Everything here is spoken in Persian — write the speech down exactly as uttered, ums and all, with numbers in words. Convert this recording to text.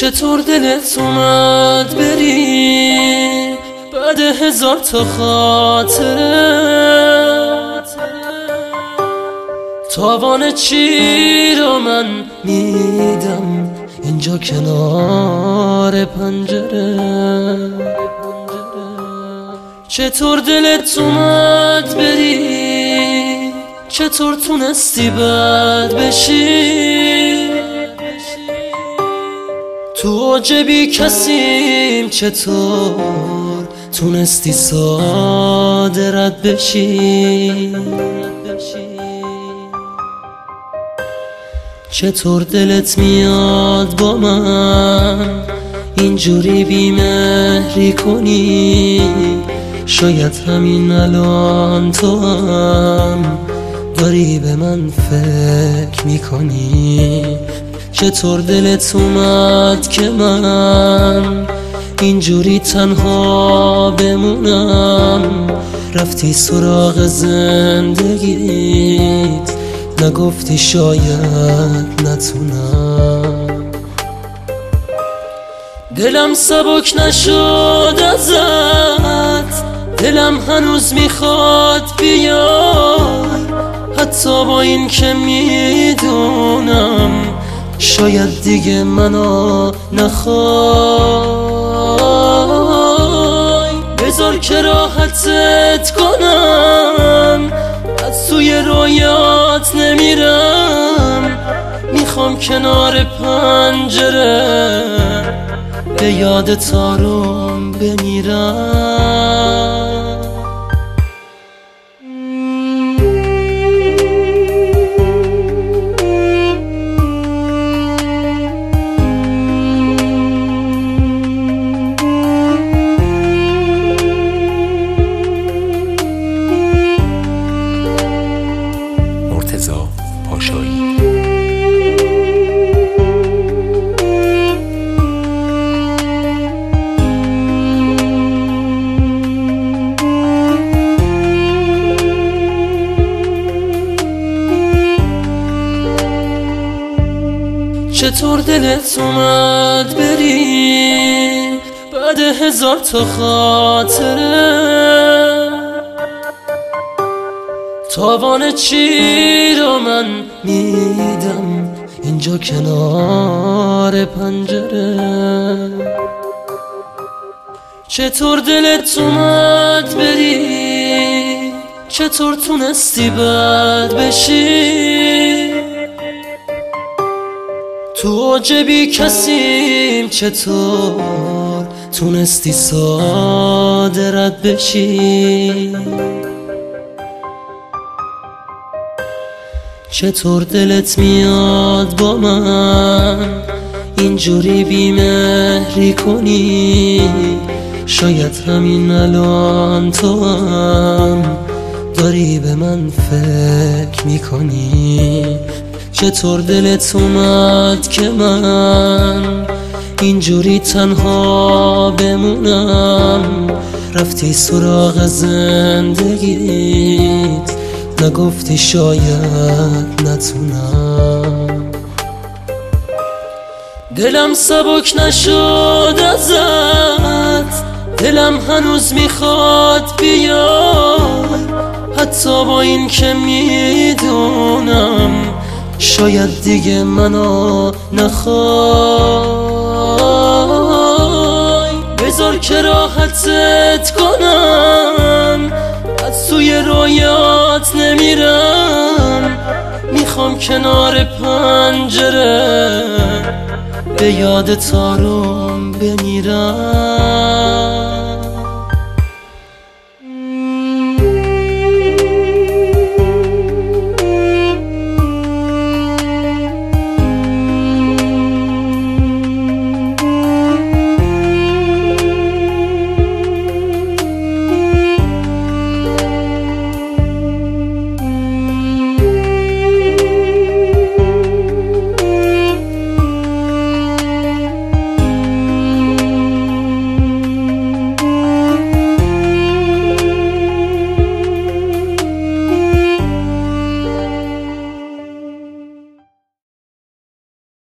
چطور دلت اومد بری بعد هزار تا خاطره؟ تاوان چی رو من میدم اینجا کنار پنجره؟ چطور دلت اومد بری، چطور تونستی بد بشی؟ تو عجبی کسیم، چطور تونستی ساده رد بشی؟ چطور دلت میاد با من اینجوری بیمهری کنی؟ شاید همین الان تو هم داری به من فکر میکنی. چطور دلت اومد که من اینجوری تنها بمونم؟ رفتی سراغ زندگیت، نگفتی شاید نتونم. دلم سبک نشد ازت، دلم هنوز میخواد بیای، حتی با این که میدونم شاید دیگه منو نخوای. بذار که راحتت کنم، از توی رویات نمیرم، میخوام کنار پنجره به یاد تارم بمیرم. چطور دلت اومد بری بعد هزار تا خاطره؟ تاوان چی رو من میدم اینجا کنار پنجره؟ چطور دلت اومد بری، چطور تونستی بد بشی؟ تو عجبی کسیم، چطور تونستی ساده رد بشی؟ چطور دلت میاد با من اینجوری بیمهری کنی؟ شاید همین الان تو هم داری به من فکر میکنی. چطور دلت اومد که من اینجوری تنها بمونم؟ رفتی سراغ زندگیت، نگفتی شاید نتونم. دلم سبک نشد ازت، دلم هنوز میخواد بیای، حتی با این که میدونم شاید دیگه منو نخوای. بذار که راحتت کنم، از توی رویات نمیرم، میخوام کنار پنجره به یاد تارم بمیرم.